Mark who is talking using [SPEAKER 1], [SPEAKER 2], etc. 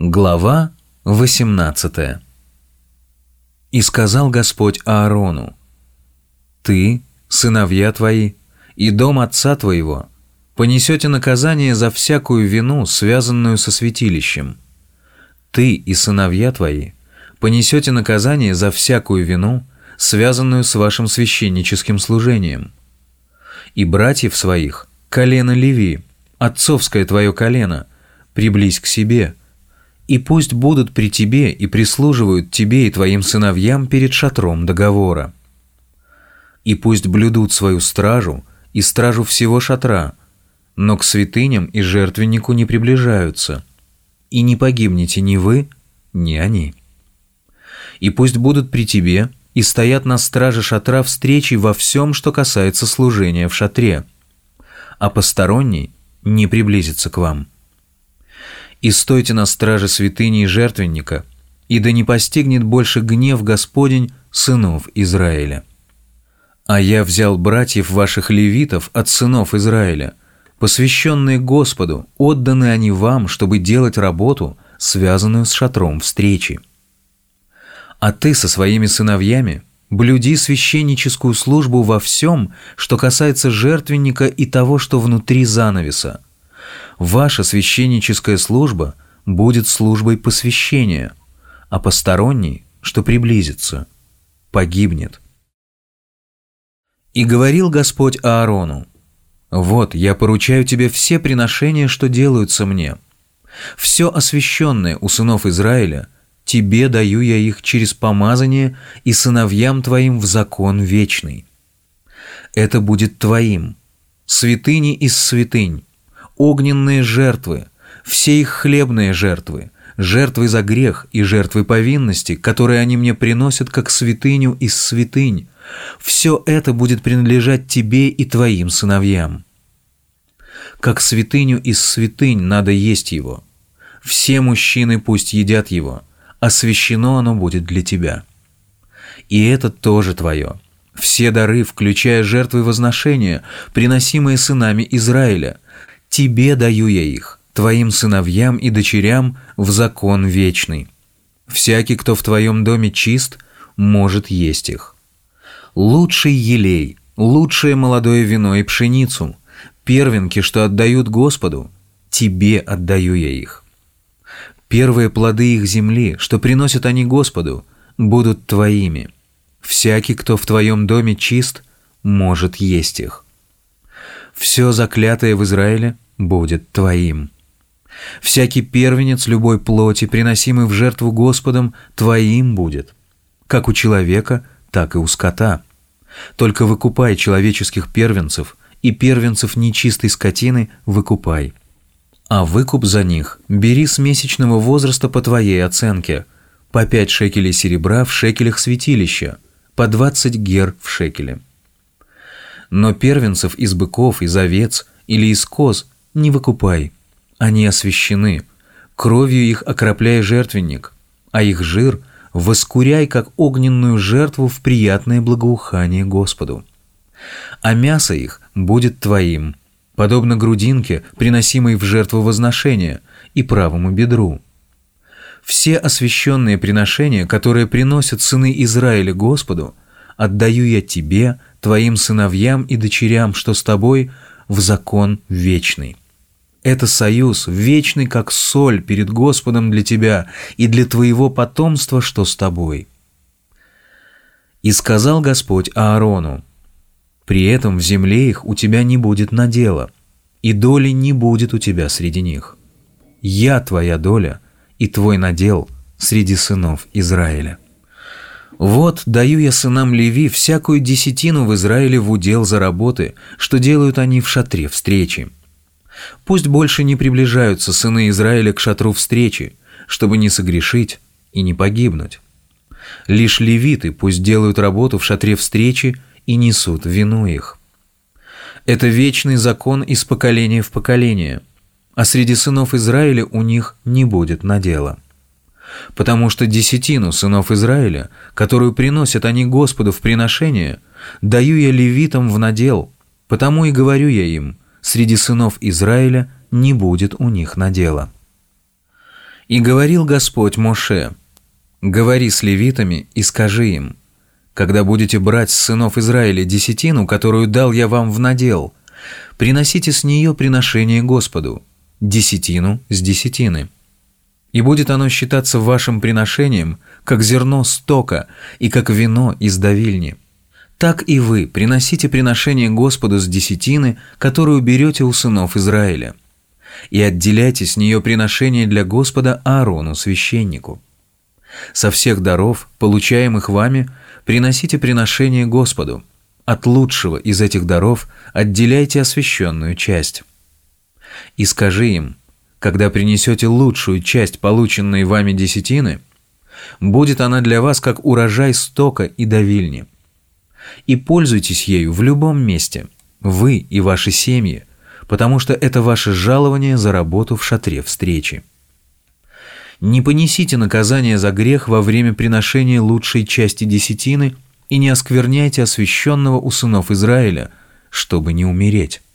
[SPEAKER 1] Глава 18. «И сказал Господь Аарону: Ты, сыновья твои и дом отца твоего понесете наказание за всякую вину, связанную со святилищем. Ты и сыновья твои понесете наказание за всякую вину, связанную с вашим священническим служением. И братьев своих, колено Леви, отцовское твое колено, приблизь к себе, и пусть будут при тебе и прислуживают тебе и твоим сыновьям перед шатром договора. И пусть блюдут свою стражу и стражу всего шатра, но к святыням и жертвеннику не приближаются, и не погибнете ни вы, ни они. И пусть будут при тебе и стоят на страже шатра встречи во всем, что касается служения в шатре, а посторонний не приблизится к вам. И стойте на страже святыни и жертвенника, и да не постигнет больше гнев Господень сынов Израиля. А я взял братьев ваших левитов от сынов Израиля, посвященные Господу, отданы они вам, чтобы делать работу, связанную с шатром встречи. А ты со своими сыновьями блюди священническую службу во всем, что касается жертвенника и того, что внутри занавеса. Ваша священническая служба будет службой посвящения, а посторонний, что приблизится, погибнет. И говорил Господь Аарону: Вот, я поручаю тебе все приношения, что делаются мне. Все освященное у сынов Израиля, тебе даю я их через помазание и сыновьям твоим в закон вечный. Это будет твоим, святыни из святынь, огненные жертвы, все их хлебные жертвы, жертвы за грех и жертвы повинности, которые они мне приносят как святыню из святынь, все это будет принадлежать тебе и твоим сыновьям. Как святыню из святынь надо есть его. Все мужчины пусть едят его, освящено оно будет для тебя. И это тоже твое. Все дары, включая жертвы возношения, приносимые сынами Израиля, тебе даю я их, твоим сыновьям и дочерям, в закон вечный. Всякий, кто в твоем доме чист, может есть их. Лучший елей, лучшее молодое вино и пшеницу, первенки, что отдают Господу, тебе отдаю я их. Первые плоды их земли, что приносят они Господу, будут твоими. Всякий, кто в твоем доме чист, может есть их. Все заклятое в Израиле будет твоим. Всякий первенец любой плоти, приносимый в жертву Господом, твоим будет, как у человека, так и у скота. Только выкупай человеческих первенцев, и первенцев нечистой скотины выкупай. А выкуп за них бери с месячного возраста по твоей оценке, по 5 шекелей серебра в шекелях святилища, по 20 гер в шекеле. Но первенцев из быков, из овец или из коз не выкупай, они освящены, кровью их окропляй жертвенник, а их жир воскуряй, как огненную жертву в приятное благоухание Господу. А мясо их будет твоим, подобно грудинке, приносимой в жертву возношения, и правому бедру. Все освященные приношения, которые приносят сыны Израиля Господу, отдаю я тебе, твоим сыновьям и дочерям, что с тобой, в закон вечный. Это союз вечный, как соль перед Господом для тебя и для твоего потомства, что с тобой. И сказал Господь Аарону: При этом в земле их у тебя не будет надела, и доли не будет у тебя среди них. Я твоя доля и твой надел среди сынов Израиля. Вот даю я сынам Леви всякую десятину в Израиле в удел за работы, что делают они в шатре встречи. Пусть больше не приближаются сыны Израиля к шатру встречи, чтобы не согрешить и не погибнуть. Лишь левиты пусть делают работу в шатре встречи и несут вину их. Это вечный закон из поколения в поколение, а среди сынов Израиля у них не будет надела. Потому что десятину сынов Израиля, которую приносят они Господу в приношение, даю я левитам в надел, потому и говорю я им: среди сынов Израиля не будет у них надела. «И говорил Господь Моше: говори с левитами и скажи им: когда будете брать с сынов Израиля десятину, которую дал я вам в надел, приносите с нее приношение Господу, десятину с десятины. И будет оно считаться вашим приношением, как зерно стока и как вино из давильни. Так и вы приносите приношение Господу с десятины, которую берете у сынов Израиля, и отделяйте с нее приношение для Господа Аарону, священнику. Со всех даров, получаемых вами, приносите приношение Господу. От лучшего из этих даров отделяйте освященную часть. И скажи им: когда принесете лучшую часть полученной вами десятины, будет она для вас как урожай стока и давильни. И пользуйтесь ею в любом месте, вы и ваши семьи, потому что это ваше жалование за работу в шатре встречи. Не понесите наказание за грех во время приношения лучшей части десятины и не оскверняйте освященного у сынов Израиля, чтобы не умереть.